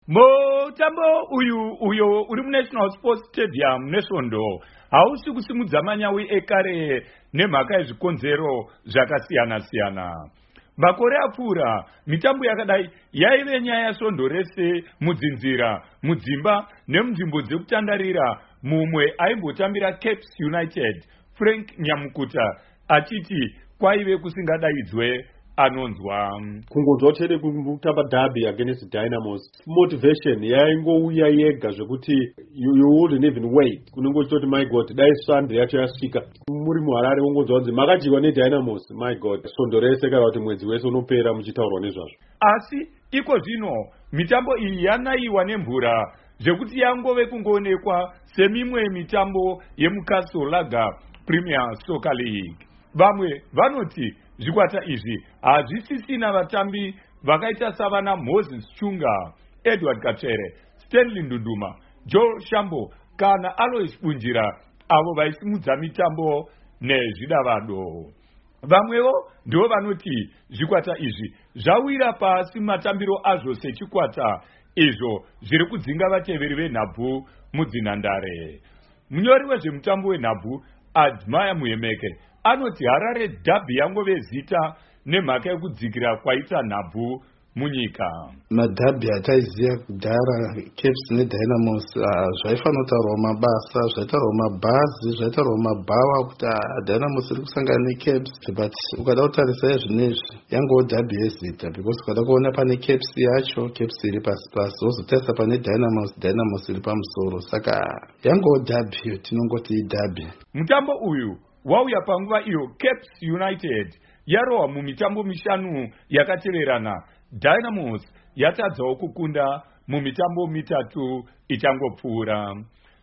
Mutambo uyo uri muNational Sports Stadium neSvondo hausi kusimudza manyawi ekare nemhaka yezvikonzero zvakasiyana-siyana. Makore apfuura mitambo yakadai yaive nyaya svondo rese, mudzinzira, mudzimba nemunzvimbo dzekutandarira. Mumwe aimbotambira Cape United, Frank Nyamukuta, achiti kwaive kusingadaidzwe anonzwa. Kungonzwa chete kutamba derby against Dynamos, motivation yaingouya yega zvekuti you wouldn't even wait. Kunongoti my god, dai Sunday yacho yasvika muri muHarare wongonzwa kunzi makadyiwa neDynamos, my god, svondo rese kana kuti mwedzi wese unopera muchitaurwa nezvazvo. Asi iko zvino mitambo iyi yanaiwa nemvura zvekuti yangove kungoonekwa semimwe mitambo yemuCastle Lager Premier Soccer League. Vamwe vanoti zvikwata izvi hazvisisina vatambi vakaita savana Moses Chunga, Edward Katsere, Stanley Ndunduma, Joel Shambo kana Alois Bunjira, avo vaisimudza mitambo nezvidavado. Vamwewo ndivo vanoti zvikwata izvi zvawira pasi matambiro azvo sechikwata izvo zviri kudzinga vateveri venhabvu mudzinhandare. Munyori wezvemutambo wenhabvu Admire Muhemeke anoti Harare Derby yangove zita nemhaka yekudzikira kwaita nhabvu munyika. Madhabi ataiziva kudhara Caps neDynamos zvaifanira kutaurwa mabasa, zvaitaurwa mabhazi, zvaitaurwa mabhawa kuti Dynamos iri kusangana neCaps, but ukada kutarisa zvinezvi yangowo Derby yezita, because ukada kuona pane Caps yacho, Caps iri pasi pasi, wozotarisa pane Dynamos iri pamusoro, saka yangowo Derby, tinongoti Derby. Mutambo uyu wauya panguva iyo Cape United yarohwa mumitambo mishanu yakateverana. Dynamos yatadzawo kukunda mumitambo mitatu ichangopfuura.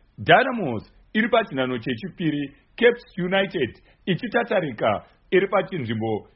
Dynamos iri pachinhano chechipiri, Cape United ichitatarika iri pachinzvimbo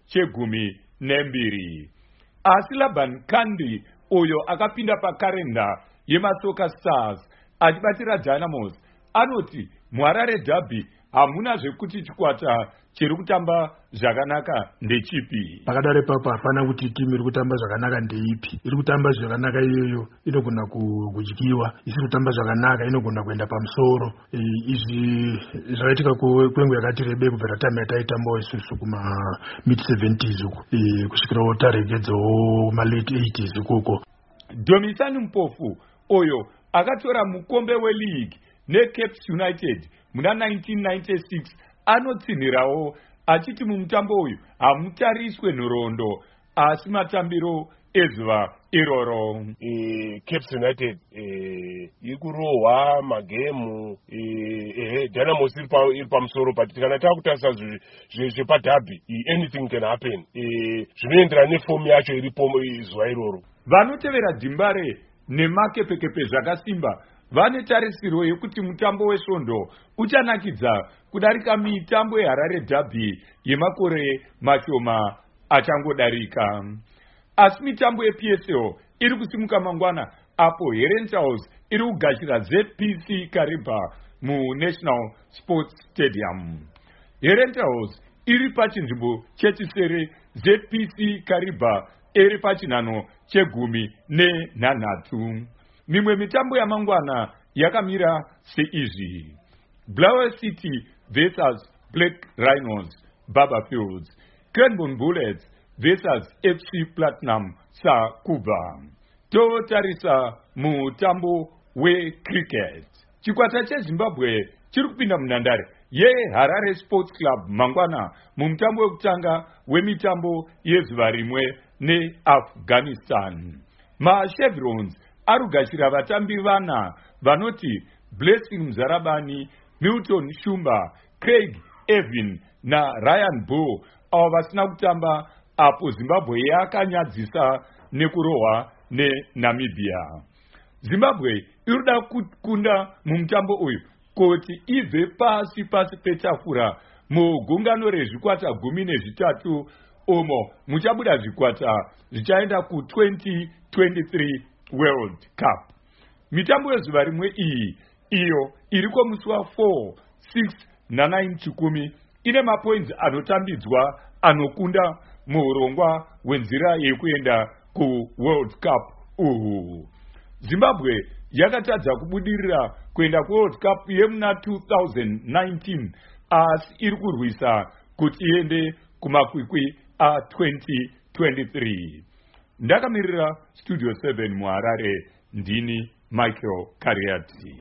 che12. Asi Laban Kandi uyo akapinda pakarenda yeMasoka Stars achibatira Dynamos anoti muHarare Derby hamuna zvekuti chikwata chiri kutamba zvakanaka ndechipi. Pakadare ipapo hapana kuti timu iri kutamba zvakanaka ndeipi. Iri kutamba zvakanaka iyoyo inogona kudyiwa, isiri kutamba zvakanaka inogona kuenda pamusoro. Izvi zvaitika kwenguva yakati rebei kubvira time yataitambawo isusu kuma mid 70s uku kusvikirawo taregedzawo ma late 80s ukoko. Domisani Mpofu oyo akatora mukombe weLeague neCape United muna 1996 anotsinhirawo achiti mumutambo uyu hamutariswe nhoroondo asi matambiro ezuva iroro. Cape United iri kurohwa magemu, Dynamos iri pamusoro, but kana takutarisa zvepadhabi anything can happen. Zvinoenderana nefomu yacho iripo zuva iroro. Vanotevera Dzimbare nemakepekepe zvakasimba vane tarisiro yekuti mutambo weSvondo uchanakidza kudarika mitambo yeHarare Derby yemakore mashoma achangodarika. Asi mitambo yePSL iri kusimuka mangwana apo Herentals iri kugashira ZPC Kariba muNational Sports Stadium. Herentals iri pachinzvimbo chechisere, ZPC Kariba iri pachinhano che13. Mimwe mitambo yamangwana yakamira seizvi: Blower City vs Black Rhinos Barberfields, Cranbourne Bullets vs FC Platinum Sakuba. Totarisa mutambo wecricket. Chikwata cheZimbabwe chiri kupinda munhandare yeHarare Sports Club mangwana mumutambo wekutanga wemitambo yezuva rimwe neAfghanistan. MaChevrons arugashira vatambi vana vanoti Blessing Mzarabani, Milton Shumba, Craig Evin na Ryan Bull, avo vasina kutamba apo Zimbabwe yakanyadzisa nekurohwa neNamibia. Zimbabwe irikuda kukunda mumutambo uyu kuti ibve pasi petafura mugungano rezvikwata 13 umo muchabuda zvikwata zvichaenda ku2023 World Cup. Mitambo yezuva rimwe iyi iyo iriko musi wa 4, 6 na 9 chikumi ine mapoints anotambidzwa anokunda muurongwa wenzira yekuenda ku World Cup uhu. Zimbabwe yakatadza kubudirira kuenda kuWorld Cup yemuna 2019 asi iri kurwisa kuti iende kumakwikwi a2023. Ndakamirira Studio 7 muHarare, ndini Michael Kariati.